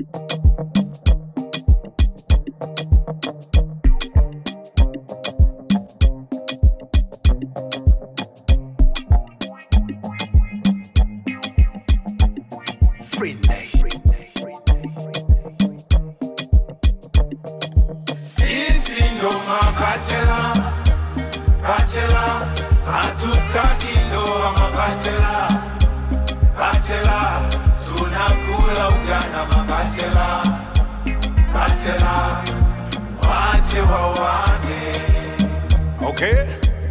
Sisi ndo mabachela, bachela, hatutaki ndoa mabachela, bachela, tunakula ujana mabachela, bachela, wache wawane. Okay?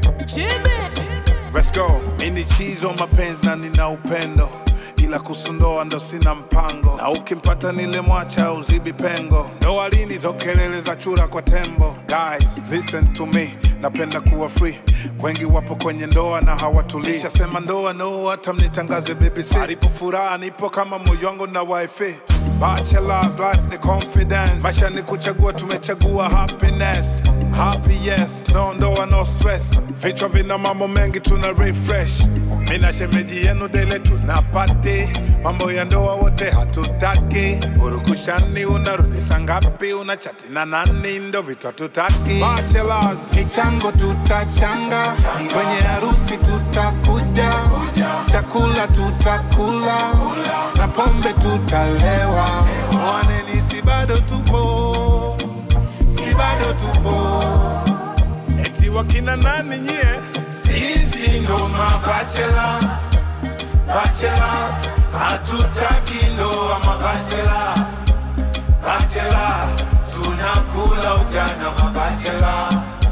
Let's go. Mini chizo mapenzi na nina upendo, ila kusundoa ndo sina mpango, na ukimpata nile mwacha uzibi pengo. Ndoa lini zo kelele za chura kwa tembo? Guys, listen to me, napenda kuwa free. Wengi wapo kwenye ndoa na hawatulii. Sema ndoa no, hata mnitangaze BBC. Alipo furaha nipo kama moyo wangu na wifi. Bachelor's life ni confidence, maisha ni kuchagua, tumechagua happiness. Happy yes, no ndoa no stress. Vichwa vina mambo mengi tuna refresh. Mina shemeji yenu dele tunapati, mambo ya ndoa wote hatutaki. Urukushani unarudisha ngapi, unachati na nani, ndo vitu hatutaki. Bachelors, michango tutachanga, kwenye harusi tutakuja, chakula tutakula, na pombe tutalewa. Mwaneni si bado tupo, si bado tupo. Eti wakina nani nyie? Sisi ndo mabachela, bachela, hatutaki ndoa mabachela, bachela, tunakula ujana mabachela,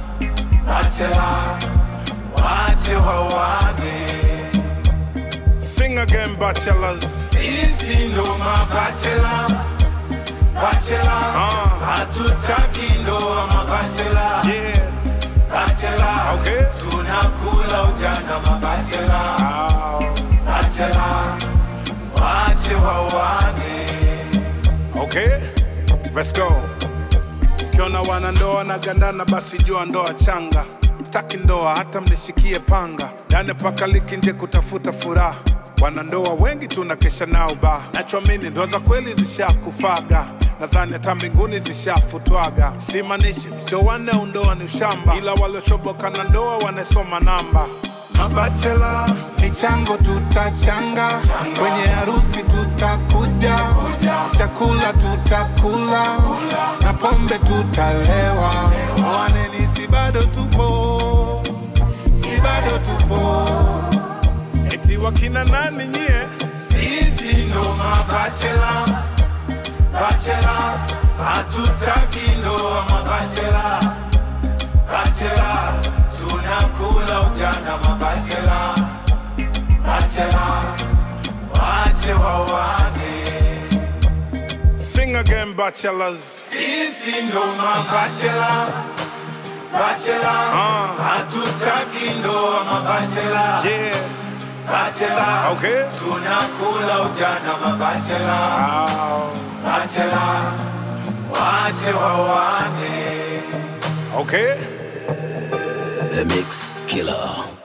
bachela, wache wawane. Sing again, bachelors. Sisi ndo mabachela, bachela, hatutaki ndoa mabachela, Yeah. bachela, Okay. tunakula ujana mabachela, bachela, wache wawane. Okay? Let's go. Ukiona wanandoa na gandana basi jua ndoa changa. Staki ndoa hata mnishikie panga, yani paka liki nje kutafuta furaha. Wanandoa wengi tunakesha nao ba, nachoamini ndoa za kweli zishakufaga, nadhani hata mbinguni zishafutwaga. Simanishi msio wane undoa ni ushamba, ila waloshoboka na ndoa wanasoma namba. Mabachela, Michango tutachanga, kwenye harusi tutakuja, chakula tutakula, na pombe tutalewa. Mwaneni si bado tupo, si bado tupo. Eti wakina nani nyie? sisi ndo mabachela, bachela, hatutaki ndoa mabachela, bachela, tunakula ujana mabachela, bachela, wache wawane. Sing again, bachelors. Sisi ndo mabachela, bachela, hatutaki ndoa mabachela, Yeah. bachela, Okay. tunakula ujana mabachela, bachela, wache wawane. Okay. The Mix Killer.